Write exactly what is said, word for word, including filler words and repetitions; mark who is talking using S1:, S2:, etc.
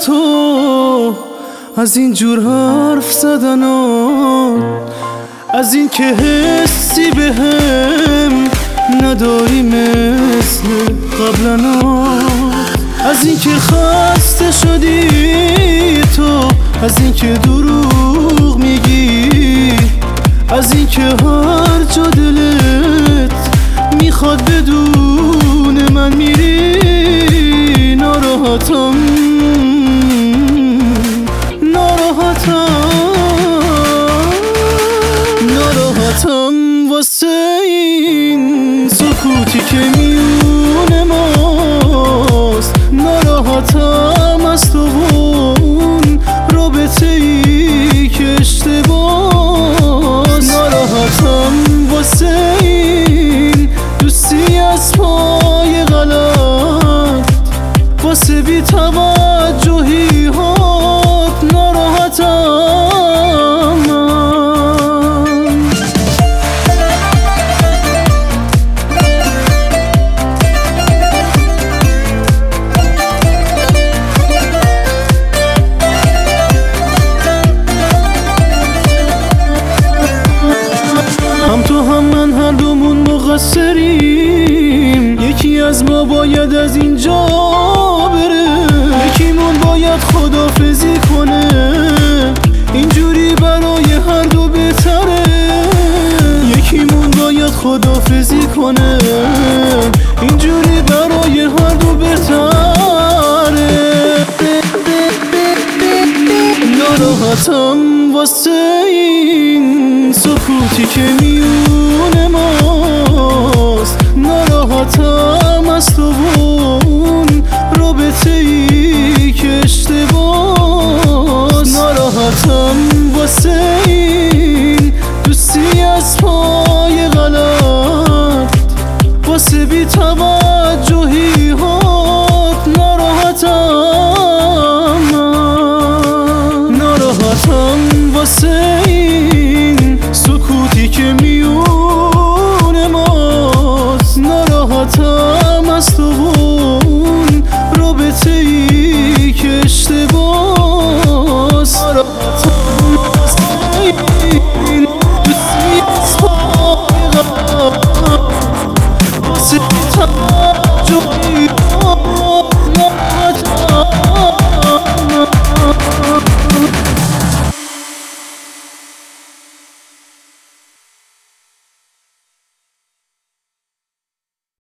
S1: تو، از این جور حرف زدنات، از این که حسی به هم نداری مثل قبلنات، از این که خسته شدی تو، از این که دروغ میگی، از این که هر جا دلت میخواد بدون من میری. ناراحتم ناراحتم ناراحتم واسه این سکوتی که میون ماست، ناراحتم از تو و اون رابطه ای که اشتباست، ناراحتم واسه این دوستی از پای غلط، واسه بی توجهی هات، ناراحتم من. هم تو هم من هر دومون مقصریم، یکی از ما باید از اینجا بره، یکیمون باید خداحافظی کنه، اینجوری برای هر دو بهتره، یکیمون باید خداحافظی کنه، اینجوری برای هر دو بهتره. ناراحتم واسه این سکوتی که میون ماست، ناراحتم از تو و اون رابطه ای که اشتباست، ناراحتم واسه این دوستی از پای غلط، واسه بی توجهی هات، ناراحتم من. ناراحتم واسه این سکوتی که میون ماست، ناراحتم از تو و اون رابطه ای که اشتباست، ناراحتم واسه این دوستی از پای غلط، واسه بی توجهی هات.